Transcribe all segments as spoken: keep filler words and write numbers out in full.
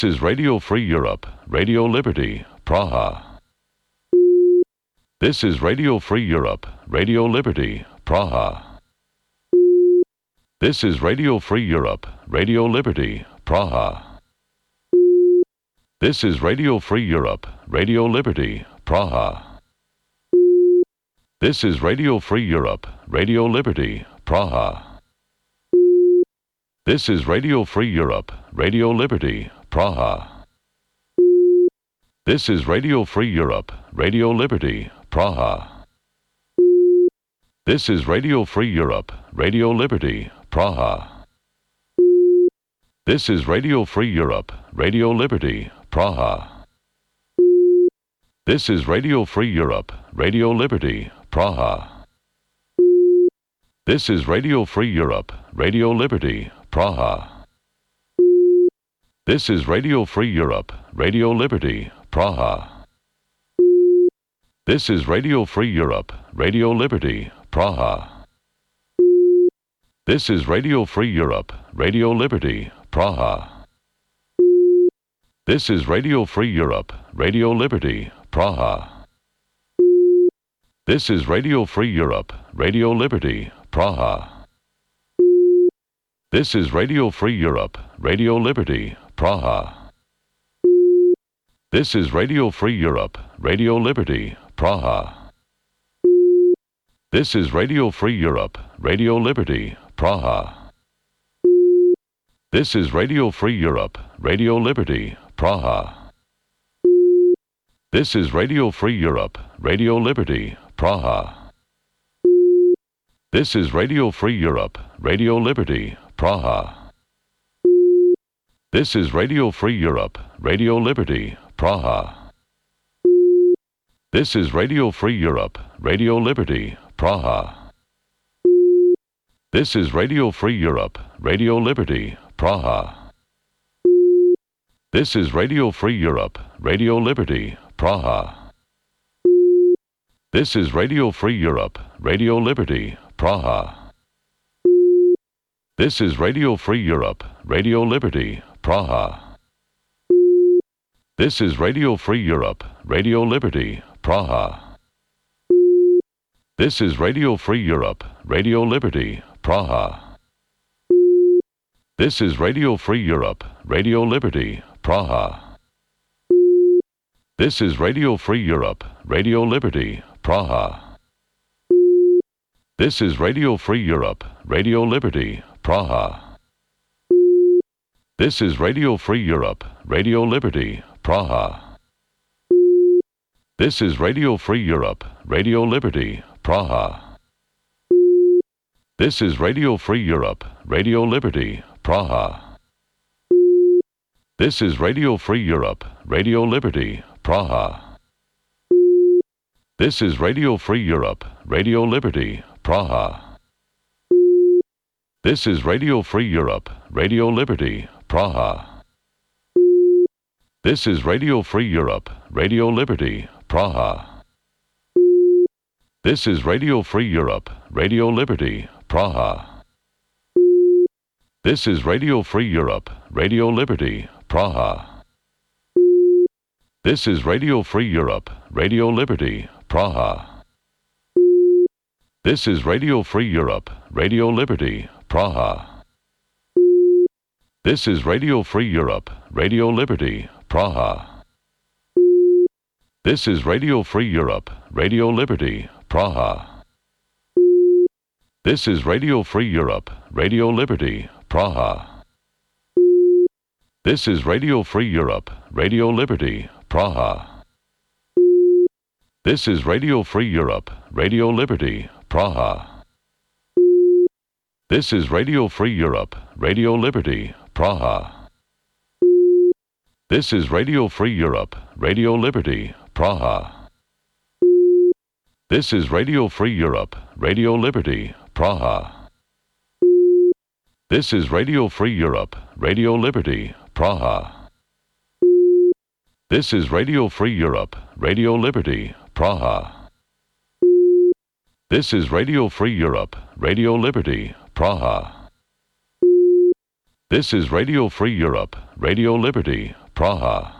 This is Radio Free Europe, Radio Liberty, Praha. This is Radio Free Europe, Radio Liberty, Praha. This is Radio Free Europe, Radio Liberty, Praha. This is Radio Free Europe, Radio Liberty, Praha. This is Radio Free Europe, Radio Liberty, Praha. This is Radio Free Europe, Radio Liberty, Praha. This is Radio Free Europe, Radio Liberty, Praha. This is Radio Free Europe, Radio Liberty, Praha. This is Radio Free Europe, Radio Liberty, Praha. This is Radio Free Europe, Radio Liberty, Praha. This is Radio Free Europe, Radio Liberty, Praha. This is Radio Free Europe, Radio Liberty, Praha. This is Radio Free Europe, Radio Liberty, Praha. This is Radio Free Europe, Radio Liberty, Praha. This is Radio Free Europe, Radio Liberty, Praha. This is Radio Free Europe, Radio Liberty, Praha. This is Radio Free Europe, Radio Liberty, Praha. This is Radio Free Europe, Radio Liberty, Praha. This is Radio Free Europe, Radio Liberty, Praha. This is Radio Free Europe, Radio Liberty, Praha. This is Radio Free Europe, Radio Liberty, Praha. This is Radio Free Europe, Radio Liberty, Praha. This is Radio Free Europe, Radio Liberty, Praha. This is Radio Free Europe, Radio Liberty, Praha. This is Radio Free Europe, Radio Liberty, Praha. This is Radio Free Europe, Radio Liberty, Praha. This is Radio Free Europe, Radio Liberty, Praha. This is Radio Free Europe, Radio Liberty, Praha. This is Radio Free Europe, Radio Liberty, Praha. This is Radio Free Europe, Radio Liberty, Praha. This is Radio Free Europe, Radio Liberty, Praha. This is Radio Free Europe, Radio Liberty, Praha. This is Radio Free Europe, Radio Liberty, Praha. This is Radio Free Europe, Radio Liberty, Praha. This is Radio Free Europe, Radio Liberty, Praha. This is Radio Free Europe, Radio Liberty, Praha. This is Radio Free Europe, Radio Liberty, Praha. This is Radio Free Europe, Radio Liberty, Praha. This is Radio Free Europe, Radio Liberty, Praha. This is Radio Free Europe, Radio Liberty, Praha. This is Radio Free Europe, Radio Liberty, Praha. This is Radio Free Europe, Radio Liberty, Praha. This is Radio Free Europe, Radio Liberty, Praha. This is Radio Free Europe, Radio Liberty, Praha. This is Radio Free Europe, Radio Liberty, Praha. This is Radio Free Europe, Radio Liberty, Praha. This is Radio Free Europe, Radio Liberty, Praha. This is Radio Free Europe, Radio Liberty, Praha. This is Radio Free Europe, Radio Liberty, Praha. This is Radio Free Europe, Radio Liberty, Praha. This is Radio Free Europe, Radio Liberty, Praha. This is Radio Free Europe, Radio Liberty, Praha. This is Radio Free Europe, Radio Liberty, Praha. This is Radio Free Europe, Radio Liberty, Praha. This is Radio Free Europe, Radio Liberty, Praha. This is Radio Free Europe, Radio Liberty, Praha.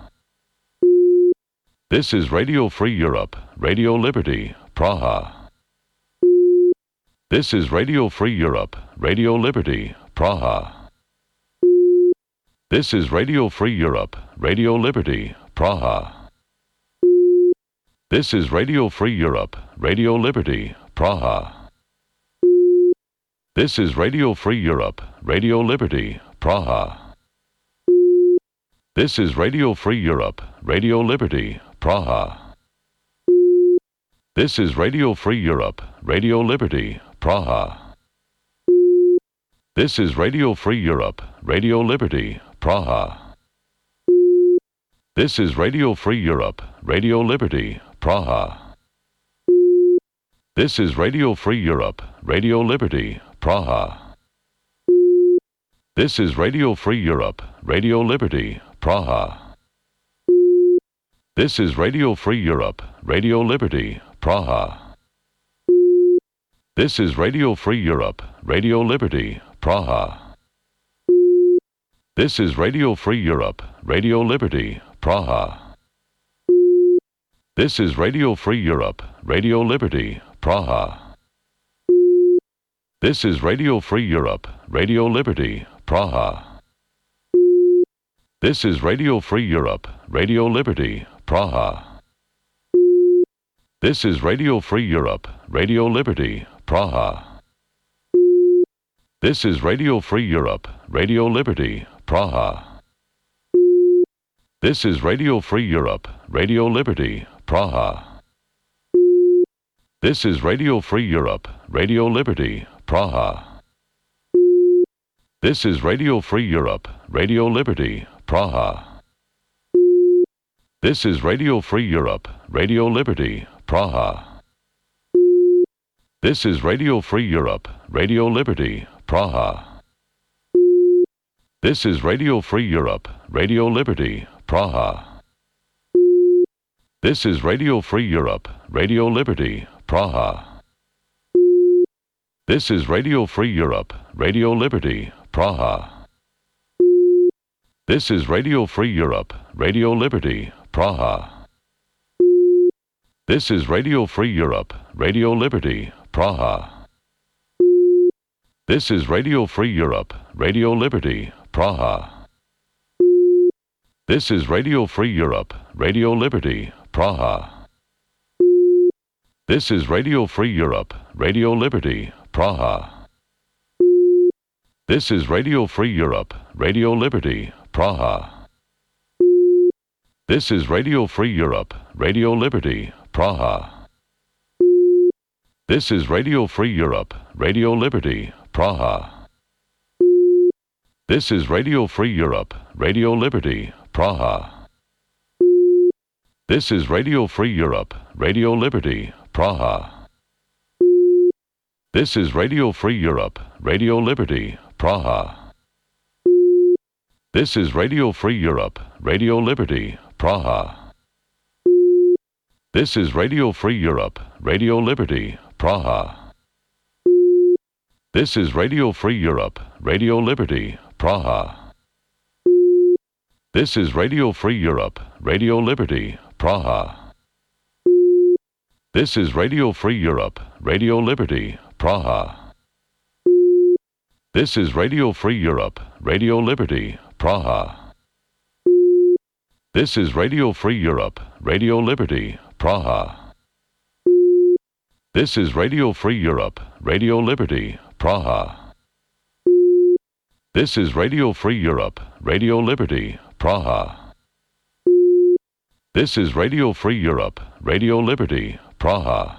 This is Radio Free Europe, Radio Liberty, Praha. This is Radio Free Europe, Radio Liberty, Praha. This is Radio Free Europe, Radio Liberty, Praha. This is Radio Free Europe, Radio Liberty, Praha. This is Radio Free Europe, Radio Liberty, Praha. This is Radio Free Europe, Radio Liberty, Praha. This is Radio Free Europe, Radio Liberty, Praha. This is Radio Free Europe, Radio Liberty, Praha. This is Radio Free Europe, Radio Liberty, Praha. This is Radio Free Europe, Radio Liberty, Praha. This is Radio Free Europe, Radio Liberty, Praha. This is Radio Free Europe, Radio Liberty, Praha. This is Radio Free Europe, Radio Liberty, Praha. This is Radio Free Europe, Radio Liberty, Praha. This is Radio Free Europe, Radio Liberty, Praha. This is Radio Free Europe, Radio Liberty, Praha. This is Radio Free Europe, Radio Liberty, Praha. This is Radio Free Europe, Radio Liberty, Praha. This is Radio Free Europe, Radio Liberty, Praha. This is Radio Free Europe, Radio Liberty, Praha. This is Radio Free Europe, Radio Liberty, Praha. This is Radio Free Europe, Radio Liberty, Praha. This is Radio Free Europe, Radio Liberty, Praha. This is Radio Free Europe, Radio Liberty, Praha. This is Radio Free Europe, Radio Liberty, Praha. This is Radio Free Europe, Radio Liberty, Praha. This is Radio Free Europe, Radio Liberty, Praha. This is Radio Free Europe, Radio Liberty, Praha. This is Radio Free Europe, Radio Liberty, Praha. This is Radio Free Europe, Radio Liberty, Praha. This is Radio Free Europe, Radio Liberty, Praha. This is Radio Free Europe, Radio Liberty, Praha. This is Radio Free Europe, Radio Liberty, Praha. This is Radio Free Europe, Radio Liberty, Praha. This is Radio Free Europe, Radio Liberty, Praha. This is Radio Free Europe, Radio Liberty, Praha. This is Radio Free Europe, Radio Liberty, Praha. This is Radio Free Europe, Radio Liberty, Praha. This is Radio Free Europe, Radio Liberty, Praha. This is Radio Free Europe, Radio Liberty, Praha. This is Radio Free Europe, Radio Liberty, Praha. This is Radio Free Europe, Radio Liberty, Praha. This is Radio Free Europe, Radio Liberty, Praha. This is Radio Free Europe, Radio Liberty, Praha. This is Radio Free Europe, Radio Liberty, Praha. This is Radio Free Europe, Radio Liberty, Praha. This is Radio Free Europe, Radio Liberty, Praha. This is Radio Free Europe, Radio Liberty, Praha.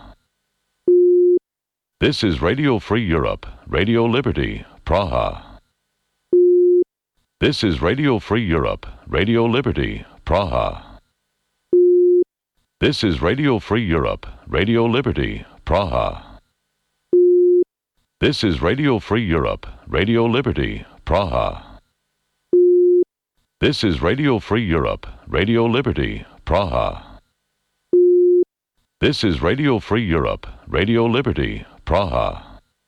This is Radio Free Europe, Radio Liberty, Praha. This is Radio Free Europe, Radio Liberty, Praha. This is Radio Free Europe, Radio Liberty, Praha. This is Radio Free Europe, Radio Liberty, Praha. This is Radio Free Europe, Radio Liberty, Praha. This is Radio Free Europe, Radio Liberty, Praha.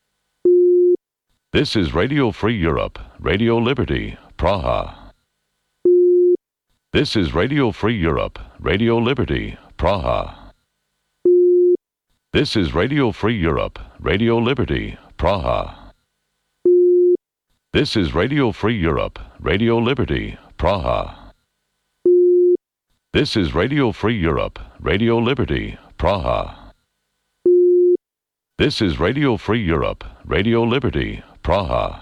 This is Radio Free Europe, Radio Liberty, Praha. This is Radio Free Europe, Radio Liberty, Praha. This is Radio Free Europe, Radio Liberty, Praha. This is Radio Free Europe, Radio Liberty, Praha. This is Radio Free Europe, Radio Liberty, Praha. This is Radio Free Europe, Radio Liberty, Praha.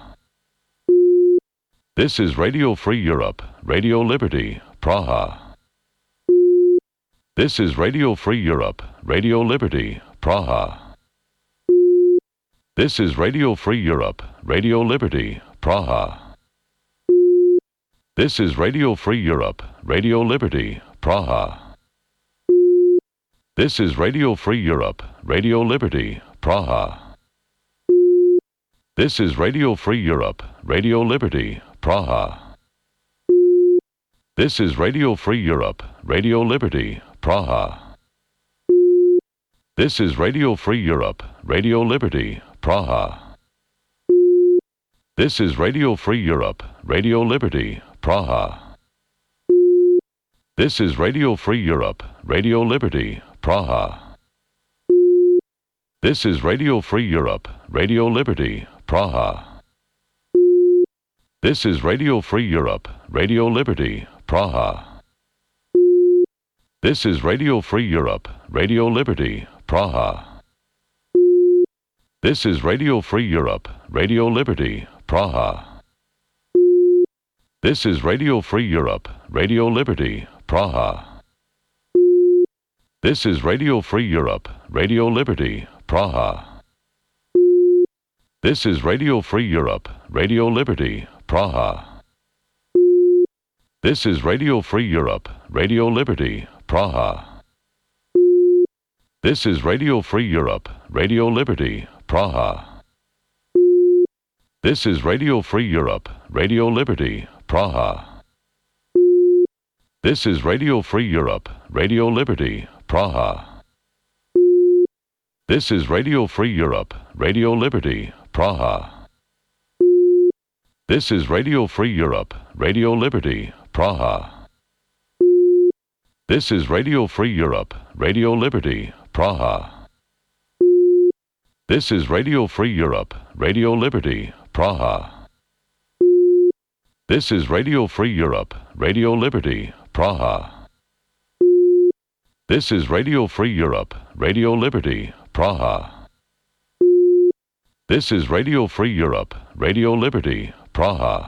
This is Radio Free Europe, Radio Liberty, Praha. This is Radio Free Europe, Radio Liberty, Praha. This is Radio Free Europe, Radio Liberty, Praha. This is Radio Free Europe, Radio Liberty, Praha. This is Radio Free Europe, Radio Liberty, Praha. This is Radio Free Europe, Radio Liberty, Praha. This is Radio Free Europe, Radio Liberty, Praha. This is Radio Free Europe, Radio Liberty, Praha. This is Radio Free Europe, Radio Liberty, Praha. This is Radio Free Europe, Radio Liberty, Praha. This is Radio Free Europe, Radio Liberty, Praha. This is Radio Free Europe, Radio Liberty, Praha. This is Radio Free Europe, Radio Liberty, Praha. This is Radio Free Europe, Radio Liberty, Praha. This is Radio Free Europe, Radio Liberty, Praha. This is Radio Free Europe, Radio Liberty, Praha. This is Radio Free Europe, Radio Liberty, Praha. This is Radio Free Europe, Radio Liberty, Praha. This is Radio Free Europe, Radio Liberty, Praha. This is Radio Free Europe, Radio Liberty, Praha. This is Radio Free Europe, Radio Liberty, Praha. This is Radio Free Europe, Radio Liberty, Praha. This is Radio Free Europe, Radio Liberty, Praha. This is Radio Free Europe, Radio Liberty, Praha. This is Radio Free Europe, Radio Liberty, Praha. This is Radio Free Europe, Radio Liberty, Praha. This is Radio Free Europe, Radio Liberty, Praha. This is Radio Free Europe, Radio Liberty, Praha.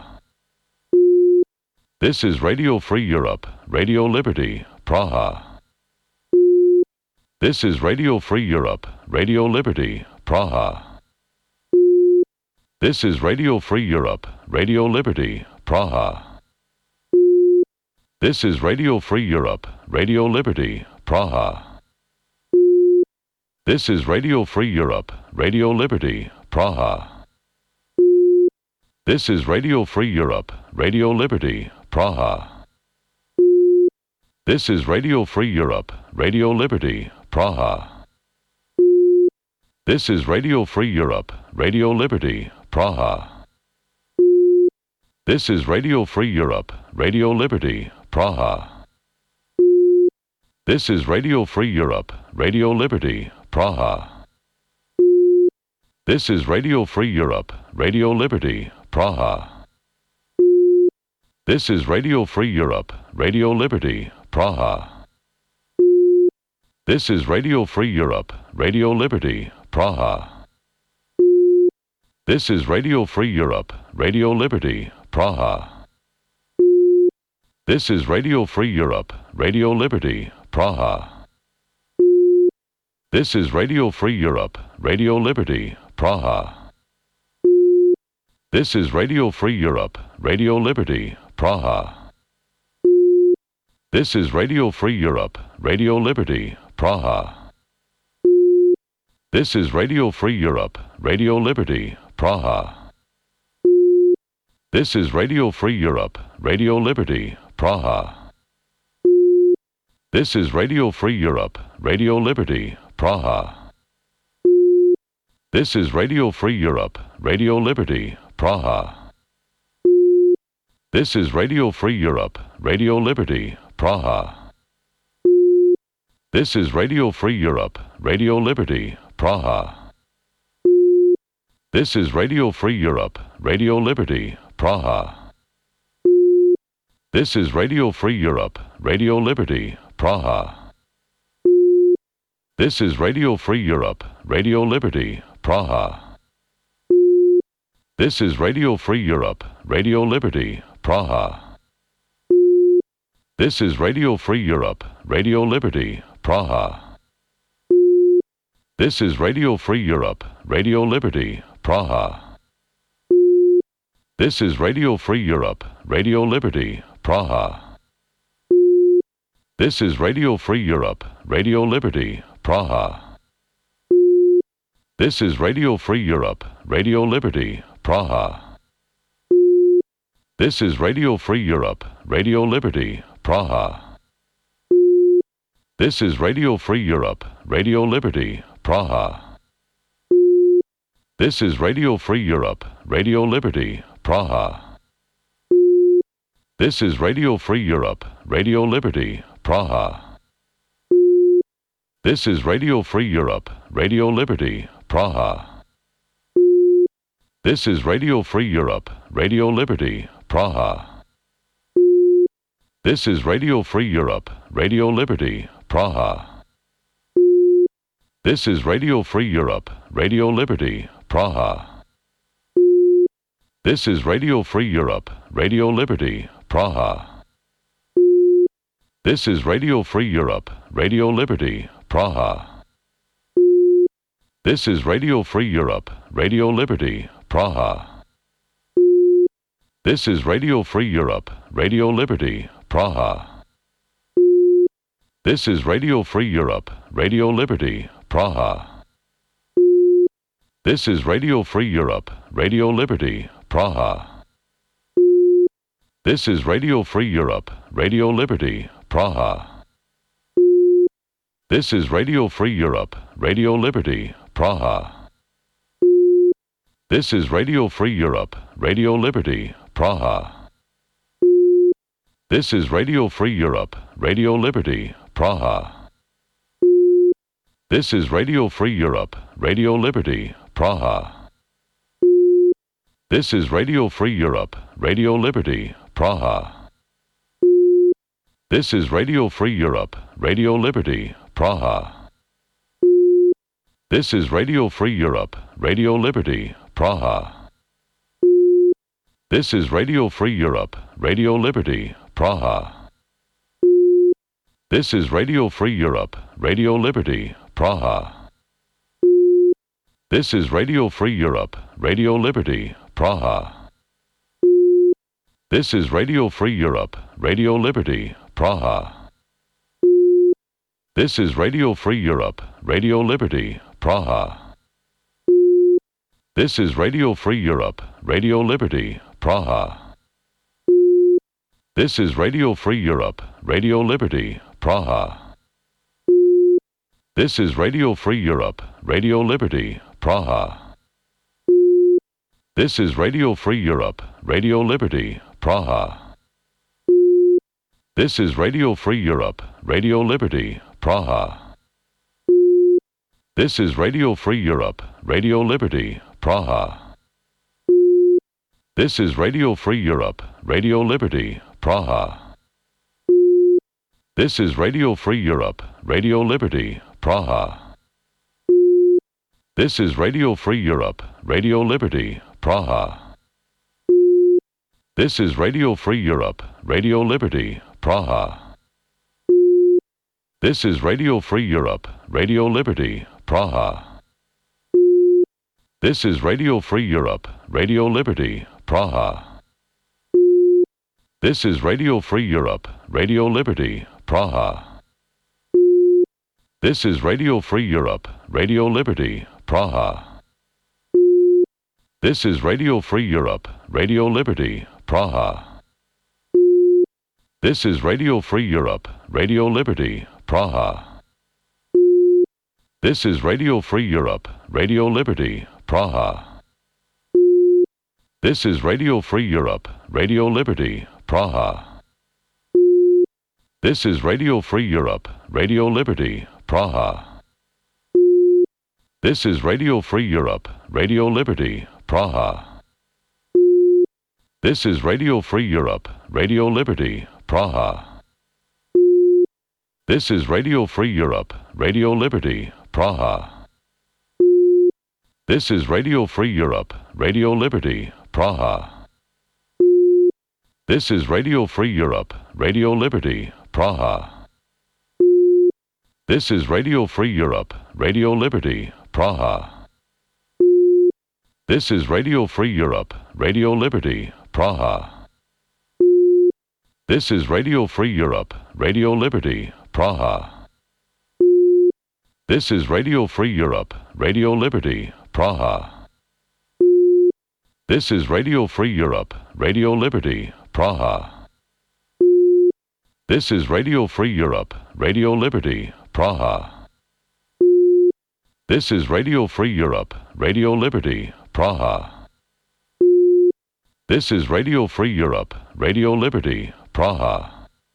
This is Radio Free Europe, Radio Liberty, Praha. This is Radio Free Europe, Radio Liberty, Praha. This is Radio Free Europe, Radio Liberty, Praha. This is Radio Free Europe, Radio Liberty, Praha. This is Radio Free Europe, Radio Liberty, Praha. This is Radio Free Europe, Radio Liberty, Praha. This is Radio Free Europe, Radio Liberty, Praha. This is Radio Free Europe, Radio Liberty, Praha. This is Radio Free Europe, Radio Liberty, Praha. This is Radio Free Europe, Radio Liberty, Praha. This is Radio Free Europe, Radio Liberty, Praha. This is Radio Free Europe, Radio Liberty, Praha. This is Radio Free Europe, Radio Liberty, Praha. This is Radio Free Europe, Radio Liberty, Praha. This is Radio Free Europe, Radio Liberty, Praha. This is Radio Free Europe, Radio Liberty, Praha. This is Radio Free Europe, Radio Liberty, Praha. This is Radio Free Europe, Radio Liberty, Praha. This is Radio Free Europe, Radio Liberty, Praha. This is Radio Free Europe, Radio Liberty, Praha. This is Radio Free Europe, Radio Liberty, Praha. This is Radio Free Europe, Radio Liberty, Praha. This is Radio Free Europe, Radio Liberty, Praha. This is Radio Free Europe, Radio Liberty, Praha. This is Radio Free Europe, Radio Liberty, Praha. This is Radio Free Europe, Radio Liberty, Praha. This is Radio Free Europe, Radio Liberty, Praha. This is Radio Free Europe, Radio Liberty, Praha. This is Radio Free Europe, Radio Liberty, Praha. This is Radio Free Europe, Radio Liberty, Praha. This is Radio Free Europe, Radio Liberty, Praha. This is Radio Free Europe, Radio Liberty, Praha. This is Radio Free Europe, Radio Liberty, Praha. This is Radio Free Europe, Radio Liberty, Praha. This is Radio Free Europe, Radio Liberty, Praha. This is Radio Free Europe, Radio Liberty, Praha. This is Radio Free Europe, Radio Liberty, Praha. This is Radio Free Europe, Radio Liberty, Praha. This is Radio Free Europe, Radio Liberty, Praha. This is Radio Free Europe, Radio Liberty, Praha. This is Radio Free Europe, Radio Liberty, Praha. This is Radio Free Europe, Radio Liberty, Praha. This is Radio Free Europe, Radio Liberty, Praha. This is Radio Free Europe, Radio Liberty, Praha. This is Radio Free Europe, Radio Liberty, Praha. This is Radio Free Europe, Radio Liberty, Praha. This is Radio Free Europe, Radio Liberty, Praha. This is Radio Free Europe, Radio Liberty, Praha. This is Radio Free Europe, Radio Liberty, Praha. This is Radio Free Europe, Radio Liberty, Praha. This is Radio Free Europe, Radio Liberty, Praha. This is Radio Free Europe, Radio Liberty, Praha. This is Radio Free Europe, Radio Liberty, Praha. This is Radio Free Europe, Radio Liberty, Praha. This is Radio Free Europe, Radio Liberty, Praha. This is Radio Free Europe, Radio Liberty, Praha. This is Radio Free Europe, Radio Liberty, Praha. This is Radio Free Europe, Radio Liberty, Praha. This is Radio Free Europe, Radio Liberty, Praha. This is Radio Free Europe, Radio Liberty, Praha. This is Radio Free Europe, Radio Liberty, Praha. This is Radio Free Europe, Radio Liberty, Praha. This is Radio Free Europe, Radio Liberty, Praha. This is Radio Free Europe, Radio Liberty, Praha. This is Radio Free Europe, Radio Liberty, Praha. This is Radio Free Europe, Radio Liberty, Praha. This is Radio Free Europe, Radio Liberty, Praha. This is Radio Free Europe, Radio Liberty, Praha. This is Radio Free Europe, Radio Liberty, Praha. This is Radio Free Europe, Radio Liberty, Praha. This is Radio Free Europe, Radio Liberty, Praha. This is Radio Free Europe, Radio Liberty, Praha. This is Radio Free Europe, Radio Liberty, Praha. This is Radio Free Europe, Radio Liberty, Praha. This is Radio Free Europe, Radio Liberty, Praha. This is Radio Free Europe, Radio Liberty, Praha. This is Radio Free Europe, Radio Liberty, Praha. This is Radio Free Europe, Radio Liberty, Praha. This is Radio Free Europe, Radio Liberty, Praha. This is Radio Free Europe, Radio Liberty, Praha. This is Radio Free Europe, Radio Liberty, Praha. This is Radio Free Europe, Radio Liberty, Praha. This is Radio Free Europe, Radio Liberty, Praha. This is Radio Free Europe, Radio Liberty, Praha. This is Radio Free Europe, Radio Liberty, Praha. This is Radio Free Europe, Radio Liberty, Praha. This is Radio Free Europe, Radio Liberty, Praha. This is Radio Free Europe, Radio Liberty, Praha. This is Radio Free Europe, Radio Liberty, Praha. This is Radio Free Europe, Radio Liberty, Praha. This is Radio Free Europe, Radio Liberty, Praha. This is Radio Free Europe, Radio Liberty, Praha.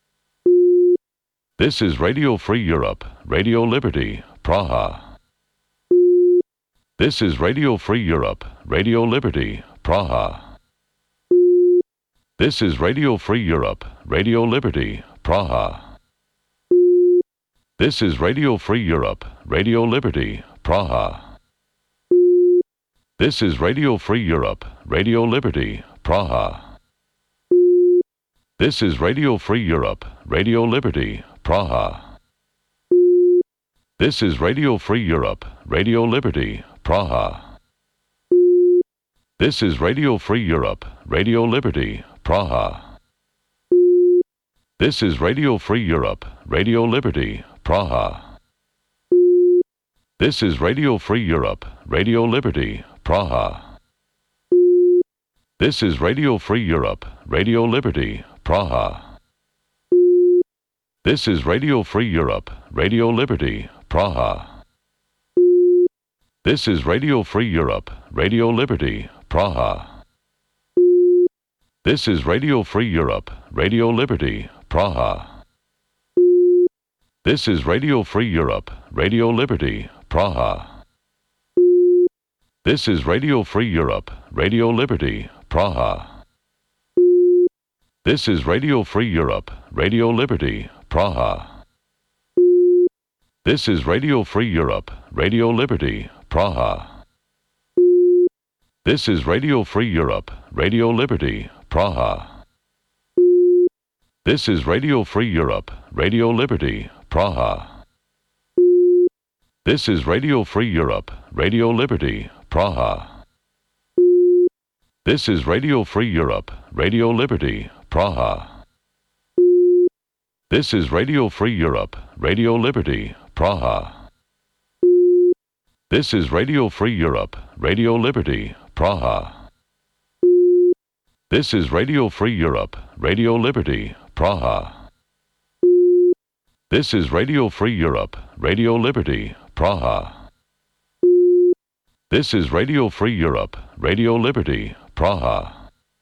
This is Radio Free Europe, Radio Liberty, Praha. This is Radio Free Europe, Radio Liberty, Praha. This is Radio Free Europe, Radio Liberty, Praha. This is Radio Free Europe, Radio Liberty, Praha. This is Radio Free Europe, Radio Liberty, Praha. This is Radio Free Europe, Radio Liberty, Praha. This is Radio Free Europe, Radio Liberty, Praha. This is Radio Free Europe, Radio Liberty, Praha. This is Radio Free Europe, Radio Liberty, Praha. This is Radio Free Europe, Radio Liberty, Praha. This is Radio Free Europe, Radio Liberty, Praha. This is Radio Free Europe, Radio Liberty, Praha. This is Radio Free Europe, Radio Liberty, Praha. This is Radio Free Europe, Radio Liberty, Praha. This is Radio Free Europe, Radio Liberty, Praha. This is Radio Free Europe, Radio Liberty, Praha. This is Radio Free Europe, Radio Liberty, Praha. This is Radio Free Europe, Radio Liberty, Praha. This is Radio Free Europe, Radio Liberty, Praha. This is Radio Free Europe, Radio Liberty, Praha. This is Radio Free Europe, Radio Liberty, Praha. This is Radio Free Europe, Radio Liberty, Praha. This is Radio Free Europe, Radio Liberty, Praha. This is Radio Free Europe, Radio Liberty, Praha. This is Radio Free Europe, Radio Liberty, Praha. This is Radio Free Europe, Radio Liberty, Praha. This is Radio Free Europe, Radio Liberty, Praha.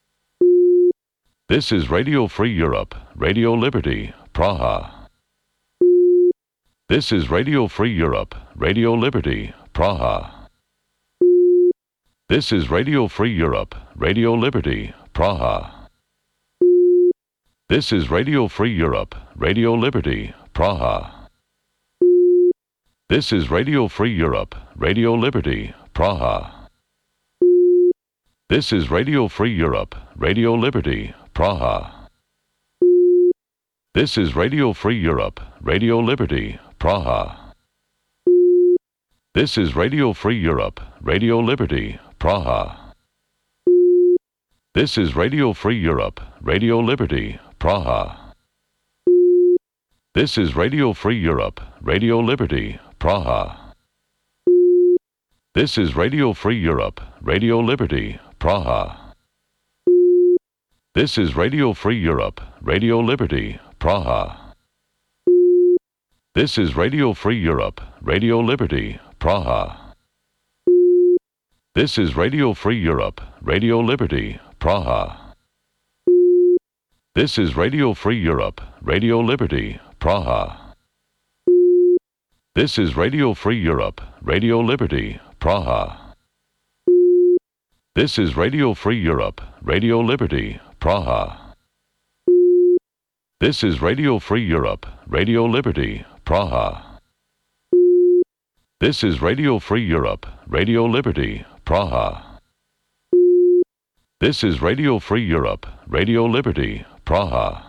This is Radio Free Europe, Radio Liberty, Praha. This is Radio Free Europe, Radio Liberty, Praha. This is Radio Free Europe, Radio Liberty, Praha. This is Radio Free Europe, Radio Liberty, Praha. This is Radio Free Europe, Radio Liberty, Praha. This is Radio Free Europe, Radio Liberty, Praha. This is Radio Free Europe, Radio Liberty, Praha. This is Radio Free Europe, Radio Liberty, Praha. This is Radio Free Europe, Radio Liberty, Praha. This is Radio Free Europe, Radio Liberty, Praha. This is Radio Free Europe, Radio Liberty, Praha. This is Radio Free Europe, Radio Liberty, Praha. This is Radio Free Europe, Radio Liberty, Praha. This is Radio Free Europe, Radio Liberty, Praha. This is Radio Free Europe, Radio Liberty, Praha. This is Radio Free Europe, Radio Liberty, Praha. This is Radio Free Europe, Radio Liberty, Praha. This is Radio Free Europe, Radio Liberty, Praha. This is Radio Free Europe, Radio Liberty, Praha. This is Radio Free Europe, Radio Liberty, Praha.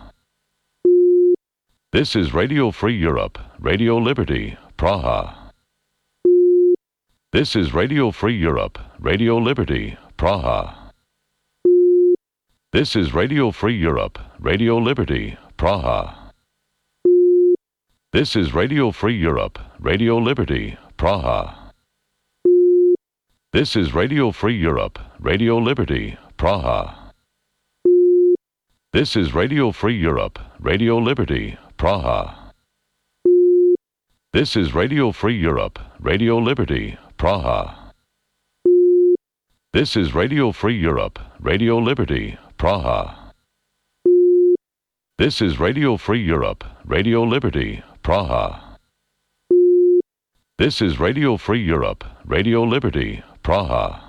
This is Radio Free Europe, Radio Liberty, Praha. This is Radio Free Europe, Radio Liberty, Praha. This is Radio Free Europe, Radio Liberty, Praha. This is Radio Free Europe, Radio Liberty, Praha. This is Radio Free Europe, Radio Liberty, Praha. This is Radio Free Europe, Radio Liberty, Praha. This is Radio Free Europe, Radio Liberty, Praha. This is Radio Free Europe, Radio Liberty, Praha. This is Radio Free Europe, Radio Liberty, Praha. This is Radio Free Europe, Radio Liberty, Praha.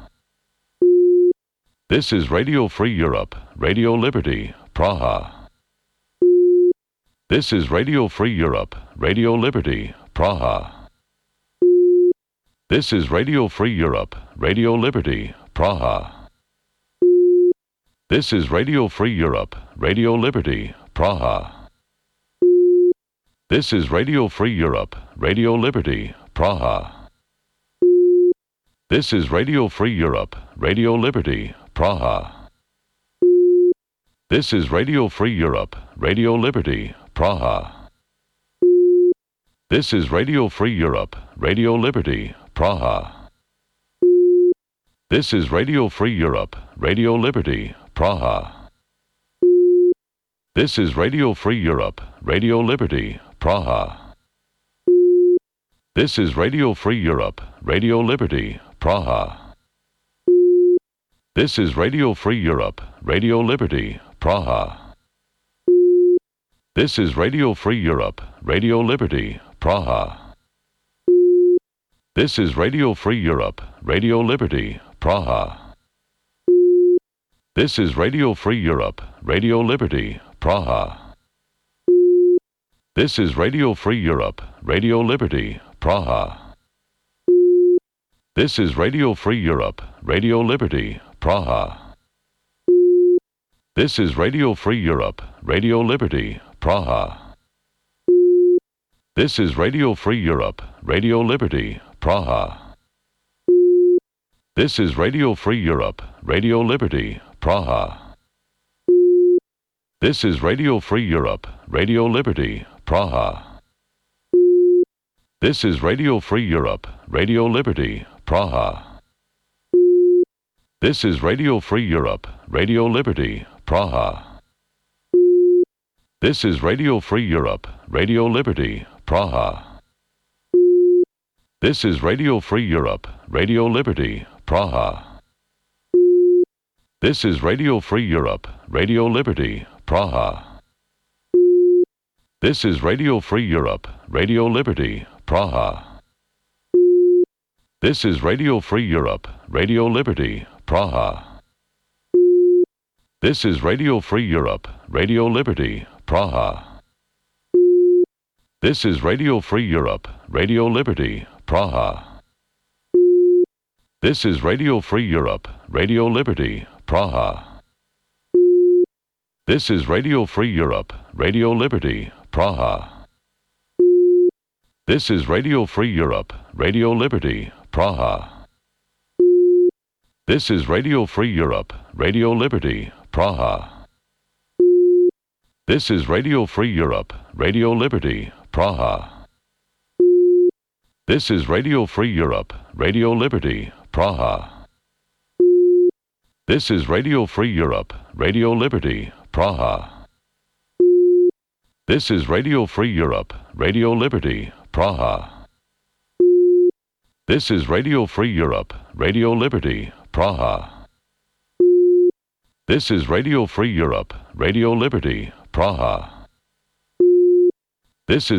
This is Radio Free Europe, Radio Liberty, Praha. This is Radio Free Europe, Radio Liberty, Praha. This is Radio Free Europe, Radio Liberty, Praha. This is Radio Free Europe, Radio Liberty, Praha. This is Radio Free Europe, Radio Liberty, Praha. This is Radio Free Europe, Radio Liberty, Praha. This is Radio Free Europe, Radio Liberty, Praha. This is Radio Free Europe, Radio Liberty, Praha. This is Radio Free Europe, Radio Liberty, Praha. This is Radio Free Europe, Radio Liberty, Praha. This is Radio Free Europe, Radio Liberty, Praha. This is Radio Free Europe, Radio Liberty, Praha. This is Radio Free Europe, Radio Liberty, Praha. This is Radio Free Europe, Radio Liberty, Praha. This is Radio Free Europe, Radio Liberty, Praha. This is Radio Free Europe, Radio Liberty, Praha. This is Radio Free Europe, Radio Liberty, Praha. This is Radio Free Europe, Radio Liberty, Praha. This is Radio Free Europe, Radio Liberty, Praha. This is Radio Free Europe, Radio Liberty, Praha. This is Radio Free Europe, Radio Liberty, Praha. This is Radio Free Europe, Radio Liberty, Praha. This is Radio Free Europe, Radio Liberty, Praha. This is Radio Free Europe, Radio Liberty, Praha. This is Radio Free Europe, Radio Liberty, Praha. This is Radio Free Europe, Radio Liberty, Praha. This is Radio Free Europe, Radio Liberty, Praha. This is Radio Free Europe, Radio Liberty, Praha. This is Radio Free Europe, Radio Liberty, Praha. This is Radio Free Europe, Radio Liberty, Praha. This is Radio Free Europe, Radio Liberty, Praha. This is Radio Free Europe, Radio Liberty, Praha. This is Radio Free Europe, Radio Liberty, Praha. This is Radio Free Europe, Radio Liberty, Praha. This is Radio Free Europe, Radio Liberty, Praha. This is Radio Free Europe, Radio Liberty, Praha. This is Radio Free Europe, Radio Liberty, Praha. This is Radio Free Europe, Radio Liberty, Praha. This is Radio Free Europe, Radio Liberty, Praha. This is Radio Free Europe, Radio Liberty, Praha. This is